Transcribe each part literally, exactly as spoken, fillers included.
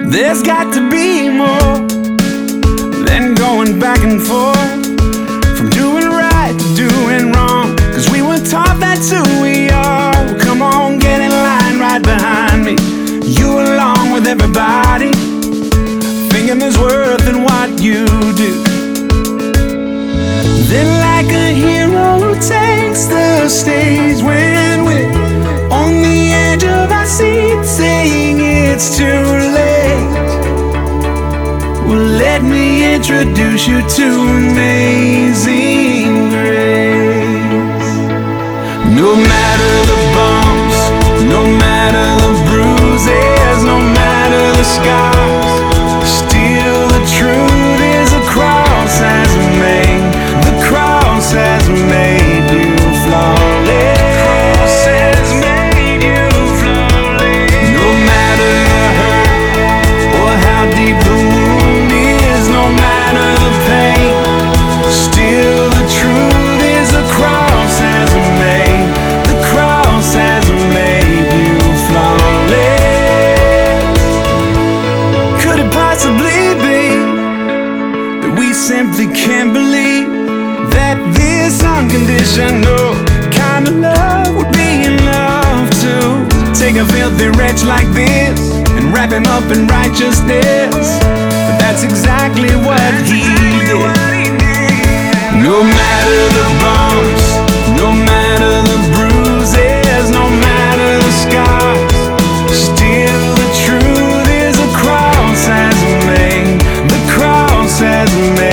There's got to be more than going back and forth, from doing right to doing wrong, 'cause we were taught that's who we are. Well, come on, get in line right behind me, you along with everybody, thinking there's worth in what you do. Then like a hero takes the stage when we're on the edge of our seat, saying it's too late. Well, let me introduce you to Amazing Grace. No matter the bumps, no matter the bruises, no matter the scars, still the truth is the cross has made, the cross has made you flawless. Simply can't believe that this unconditional kind of love would be enough to take a filthy wretch like this and wrap him up in righteousness. But that's exactly what he did. No matter the bumps, no matter the bruises, no matter the scars, still the truth is the cross has made, the cross has made.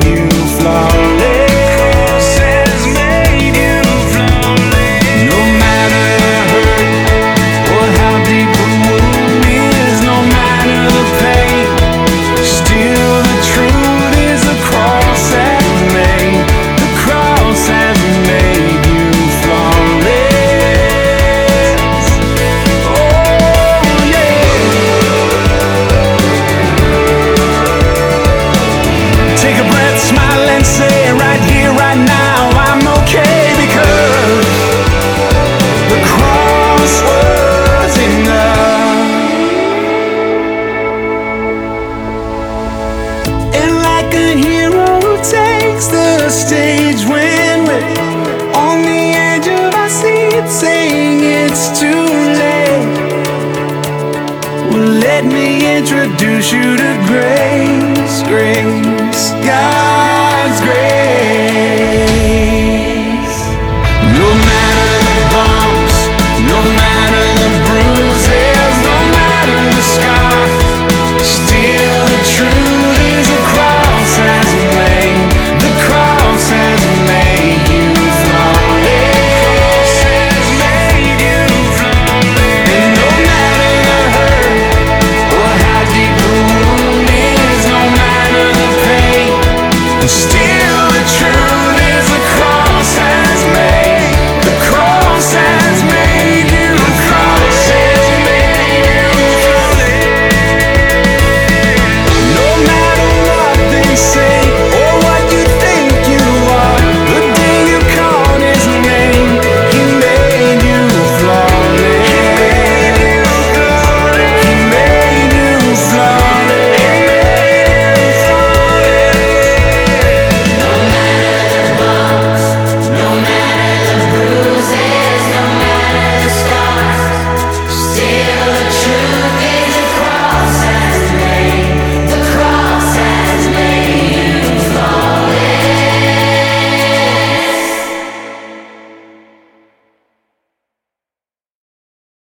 Stage when we're on the edge of our seat, saying it's too late. Well, let me introduce you to Grace, Grace.